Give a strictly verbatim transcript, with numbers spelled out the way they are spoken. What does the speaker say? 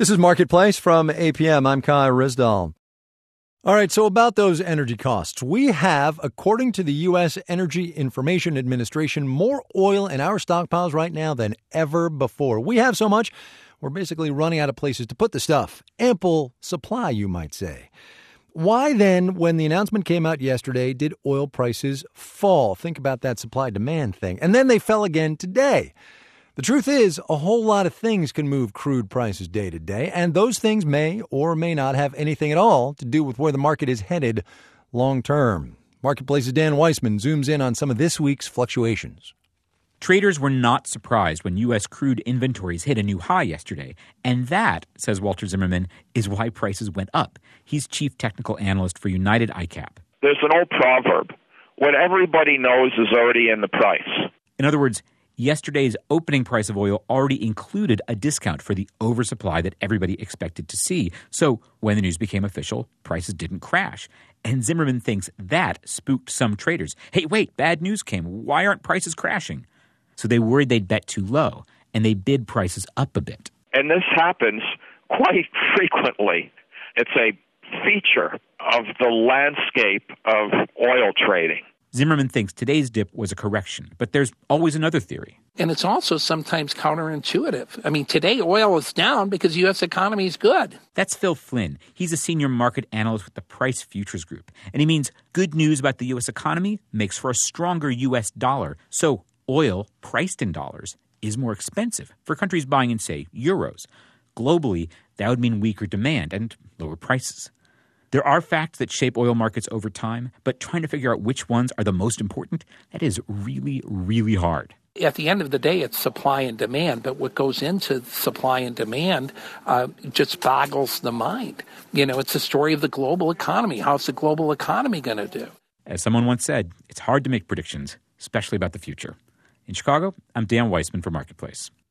This is Marketplace from A P M. I'm Kai Risdall. All right, so about those energy costs. We have, according to the U S. Energy Information Administration, more oil in our stockpiles right now than ever before. We have so much, we're basically running out of places to put the stuff. Ample supply, you might say. Why then, when the announcement came out yesterday, did oil prices fall? Think about that supply-demand thing. And then they fell again today. The truth is, a whole lot of things can move crude prices day to day, and those things may or may not have anything at all to do with where the market is headed long term. Marketplace's Dan Weissman zooms in on some of this week's fluctuations. Traders were not surprised when U S crude inventories hit a new high yesterday. And that, says Walter Zimmerman, is why prices went up. He's chief technical analyst for United I C A P. There's an old proverb, what everybody knows is already in the price. In other words, yesterday's opening price of oil already included a discount for the oversupply that everybody expected to see. So when the news became official, prices didn't crash. And Zimmerman thinks that spooked some traders. Hey, wait, bad news came. Why aren't prices crashing? So they worried they'd bet too low, and they bid prices up a bit. And this happens quite frequently. It's a feature of the landscape of oil trading. Zimmerman thinks today's dip was a correction, but there's always another theory. And it's also sometimes counterintuitive. I mean, today oil is down because the U S economy is good. That's Phil Flynn. He's a senior market analyst with the Price Futures Group. And he means good news about the U S economy makes for a stronger U S dollar. So oil, priced in dollars, is more expensive for countries buying in, say, euros. Globally, that would mean weaker demand and lower prices. There are facts that shape oil markets over time, but trying to figure out which ones are the most important, that is really, really hard. At the end of the day, it's supply and demand, but what goes into supply and demand uh, just boggles the mind. You know, it's a story of the global economy. How's the global economy going to do? As someone once said, it's hard to make predictions, especially about the future. In Chicago, I'm Dan Weissman for Marketplace.